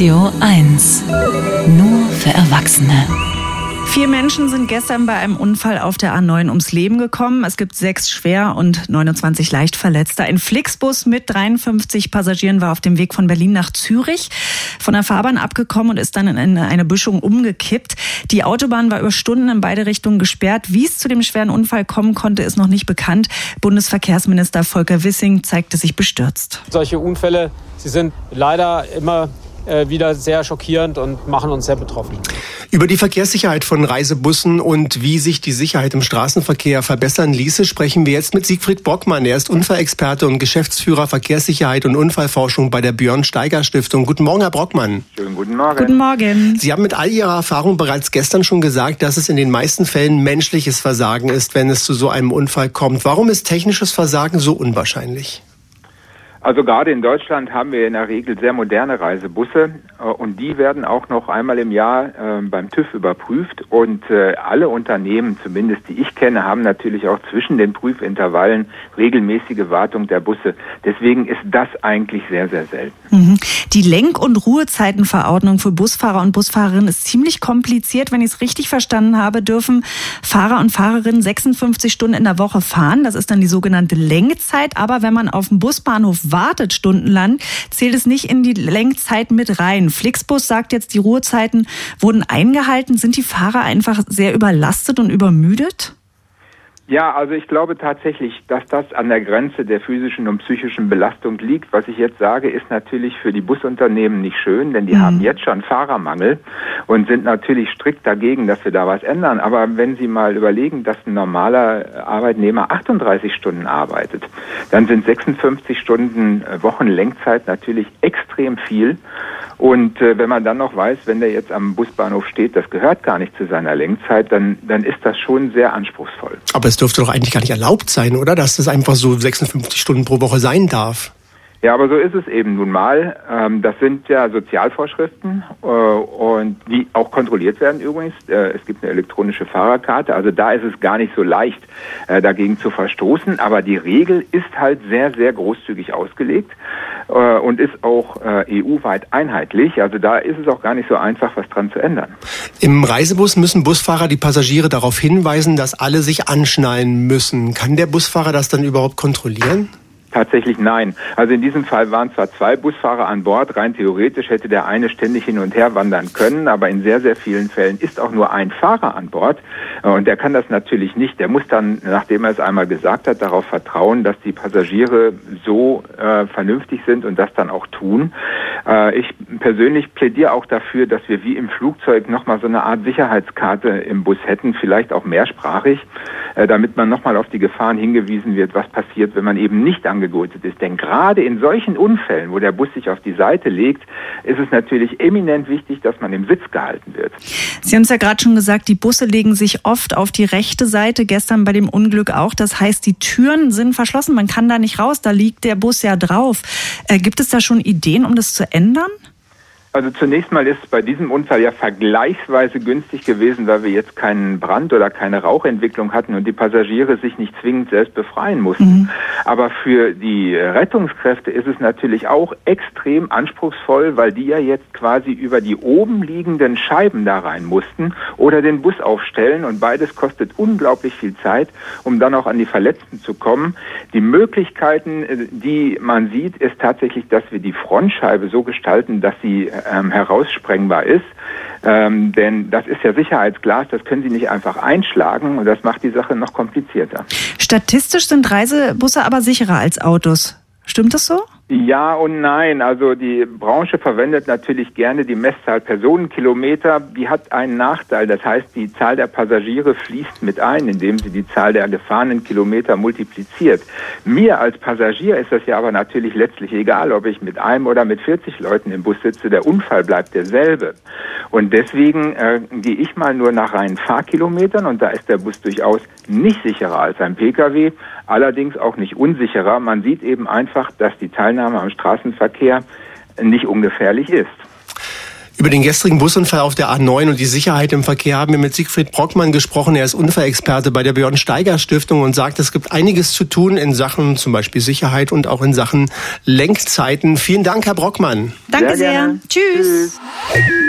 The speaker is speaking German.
Radio 1. Nur für Erwachsene. 4 Menschen sind gestern bei einem Unfall auf der A9 ums Leben gekommen. Es gibt 6 schwer und 29 leicht Verletzte. Ein Flixbus mit 53 Passagieren war auf dem Weg von Berlin nach Zürich von der Fahrbahn abgekommen und ist dann in eine Böschung umgekippt. Die Autobahn war über Stunden in beide Richtungen gesperrt. Wie es zu dem schweren Unfall kommen konnte, ist noch nicht bekannt. Bundesverkehrsminister Volker Wissing zeigte sich bestürzt. Solche Unfälle, sie sind leider immer wieder sehr schockierend und machen uns sehr betroffen. Über die Verkehrssicherheit von Reisebussen und wie sich die Sicherheit im Straßenverkehr verbessern ließe, sprechen wir jetzt mit Siegfried Brockmann. Er ist Unfallexperte und Geschäftsführer Verkehrssicherheit und Unfallforschung bei der Björn Steiger Stiftung. Guten Morgen, Herr Brockmann. Schönen guten Morgen. Guten Morgen. Sie haben mit all Ihrer Erfahrung bereits gestern schon gesagt, dass es in den meisten Fällen menschliches Versagen ist, wenn es zu so einem Unfall kommt. Warum ist technisches Versagen so unwahrscheinlich? Also gerade in Deutschland haben wir in der Regel sehr moderne Reisebusse und die werden auch noch einmal im Jahr beim TÜV überprüft und alle Unternehmen, zumindest die ich kenne, haben natürlich auch zwischen den Prüfintervallen regelmäßige Wartung der Busse. Deswegen ist das eigentlich sehr, sehr selten. Die Lenk- und Ruhezeitenverordnung für Busfahrer und Busfahrerinnen ist ziemlich kompliziert. Wenn ich es richtig verstanden habe, dürfen Fahrer und Fahrerinnen 56 Stunden in der Woche fahren. Das ist dann die sogenannte Lenkzeit. Aber wenn man auf dem Busbahnhof wartet stundenlang, zählt es nicht in die Lenkzeit mit rein. Flixbus sagt jetzt, die Ruhezeiten wurden eingehalten. Sind die Fahrer einfach sehr überlastet und übermüdet? Ja, also ich glaube tatsächlich, dass das an der Grenze der physischen und psychischen Belastung liegt. Was ich jetzt sage, ist natürlich für die Busunternehmen nicht schön, denn die haben jetzt schon Fahrermangel und sind natürlich strikt dagegen, dass wir da was ändern. Aber wenn Sie mal überlegen, dass ein normaler Arbeitnehmer 38 Stunden arbeitet, dann sind 56 Stunden Wochenlenkzeit natürlich extrem viel. Und wenn man dann noch weiß, wenn der jetzt am Busbahnhof steht, das gehört gar nicht zu seiner Lenkzeit, dann ist das schon sehr anspruchsvoll. Aber es dürfte doch eigentlich gar nicht erlaubt sein, oder? Dass das einfach so 56 Stunden pro Woche sein darf. Ja, aber so ist es eben nun mal. Das sind ja Sozialvorschriften und die auch kontrolliert werden übrigens. Es gibt eine elektronische Fahrerkarte, also da ist es gar nicht so leicht, dagegen zu verstoßen. Aber die Regel ist halt sehr, sehr großzügig ausgelegt und ist auch EU-weit einheitlich. Also da ist es auch gar nicht so einfach, was dran zu ändern. Im Reisebus müssen Busfahrer die Passagiere darauf hinweisen, dass alle sich anschnallen müssen. Kann der Busfahrer das dann überhaupt kontrollieren? Tatsächlich nein. Also in diesem Fall waren zwar 2 Busfahrer an Bord, rein theoretisch hätte der eine ständig hin und her wandern können, aber in sehr, sehr vielen Fällen ist auch nur ein Fahrer an Bord und der kann das natürlich nicht. Der muss dann, nachdem er es einmal gesagt hat, darauf vertrauen, dass die Passagiere so vernünftig sind und das dann auch tun. Ich persönlich plädiere auch dafür, dass wir wie im Flugzeug nochmal so eine Art Sicherheitskarte im Bus hätten, vielleicht auch mehrsprachig, damit man nochmal auf die Gefahren hingewiesen wird, was passiert, wenn man eben nicht angegurtet ist. Denn gerade in solchen Unfällen, wo der Bus sich auf die Seite legt, ist es natürlich eminent wichtig, dass man im Sitz gehalten wird. Sie haben es ja gerade schon gesagt, die Busse legen sich oft auf die rechte Seite, gestern bei dem Unglück auch. Das heißt, die Türen sind verschlossen, man kann da nicht raus, da liegt der Bus ja drauf. Gibt es da schon Ideen, um das zu ändern? Also zunächst mal ist es bei diesem Unfall ja vergleichsweise günstig gewesen, weil wir jetzt keinen Brand oder keine Rauchentwicklung hatten und die Passagiere sich nicht zwingend selbst befreien mussten. Aber für die Rettungskräfte ist es natürlich auch extrem anspruchsvoll, weil die ja jetzt quasi über die oben liegenden Scheiben da rein mussten oder den Bus aufstellen und beides kostet unglaublich viel Zeit, um dann auch an die Verletzten zu kommen. Die Möglichkeiten, die man sieht, ist tatsächlich, dass wir die Frontscheibe so gestalten, dass sie heraussprengbar ist. Denn das ist ja Sicherheitsglas, das können Sie nicht einfach einschlagen und das macht die Sache noch komplizierter. Statistisch sind Reisebusse aber sicherer als Autos. Stimmt das so? Ja und nein. Also die Branche verwendet natürlich gerne die Messzahl Personenkilometer. Die hat einen Nachteil. Das heißt, die Zahl der Passagiere fließt mit ein, indem sie die Zahl der gefahrenen Kilometer multipliziert. Mir als Passagier ist das ja aber natürlich letztlich egal, ob ich mit einem oder mit 40 Leuten im Bus sitze. Der Unfall bleibt derselbe. Und deswegen gehe ich mal nur nach reinen Fahrkilometern und da ist der Bus durchaus nicht sicherer als ein Pkw, allerdings auch nicht unsicherer. Man sieht eben einfach, dass die Teilnahme am Straßenverkehr nicht ungefährlich ist. Über den gestrigen Busunfall auf der A9 und die Sicherheit im Verkehr haben wir mit Siegfried Brockmann gesprochen. Er ist Unfallexperte bei der Björn-Steiger-Stiftung und sagt, es gibt einiges zu tun in Sachen zum Beispiel Sicherheit und auch in Sachen Lenkzeiten. Vielen Dank, Herr Brockmann. Danke sehr. Tschüss.